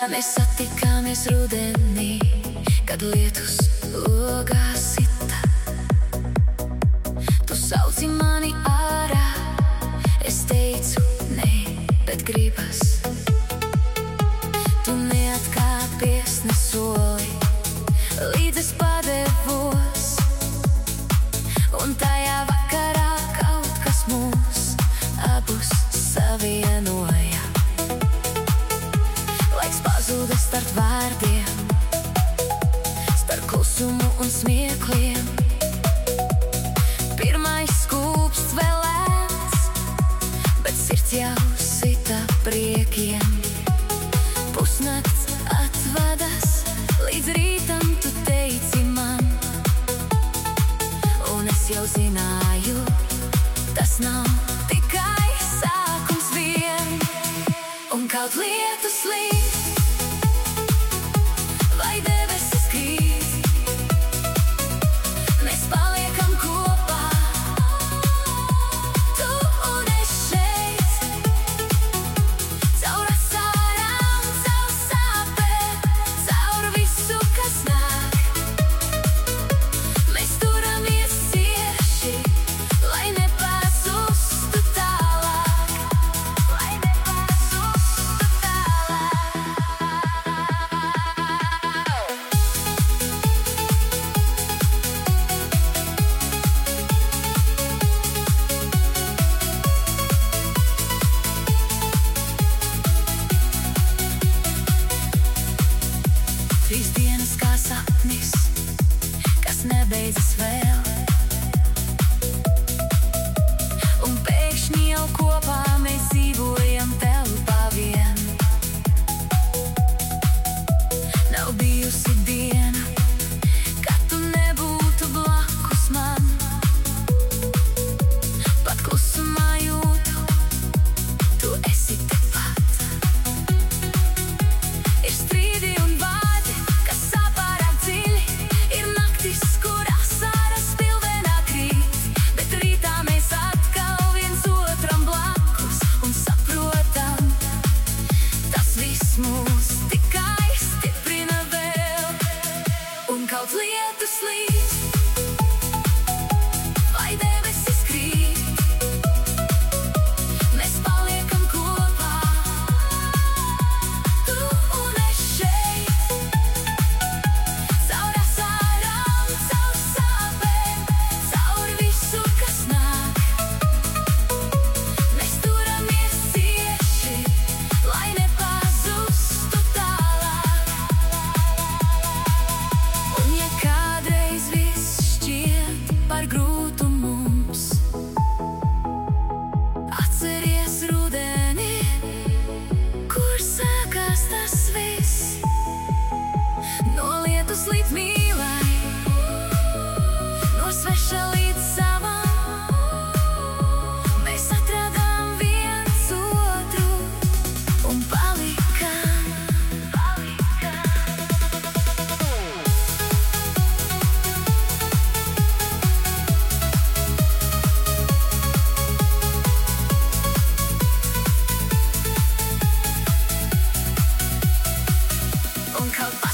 Mēs satikāmies rudenī, kad lietus logā sita. Tu sauci mani ārā, es teicu nē, bet gribas. Tu neatkāpies ne soli, līdz es padevos. Un tajā vakarā kaut kas mūs abus savienoja. Laiks pazuda starp vārdiem, starp klusumu un smiekliem. Pirmais skūpsts vēl lēns, bet sirds jau sita priekiem. Pusnakts atvadas, līdz rītam tu teici man. Un es jau zināju, tas nav tikai sākums vien. Un kaut lietus līd, vai debesis krīt, mēs paliekam kopā, tu un es šeit. Caur asārām, caur sāpēm, caur visu, kas nāk. Mēs turamies cieši, lai nepazustu tālāk, lai nepazustu tālāk. Trīs dienas kā sapnis, kas nebeidzas vēl. Un pēkšņi jau kopā mēs dzīvojam telpā vien. Nav bijusi diena, kad tu nebūtu blakus man. Pat klusumā jūtu, tu esi tepat. Ir strīdi un vārdi, kas sāp pārāk dziļi. Ir naktis, kur asaras pilvenā krīt. Bet rītā mēs atkal viens otram blakus un saprotam, tas viss mūs tikai stiprina vēl. Un kaut lietus līd, vai debesis krīt, mēs paliekam kopā, tu un es šeit. Caur asārām, caur sāpēm, caur visu, kas nāk. Mēs turamies cieši, lai nepazustu tālāk. Un ja kādreiz viss šķiet par grūtu mums, atceries rudeni, kur sākās tas viss. No lietus līdz mīlai, no sveša līdz savam, mēs atradām viens otru un palikām. Un kaut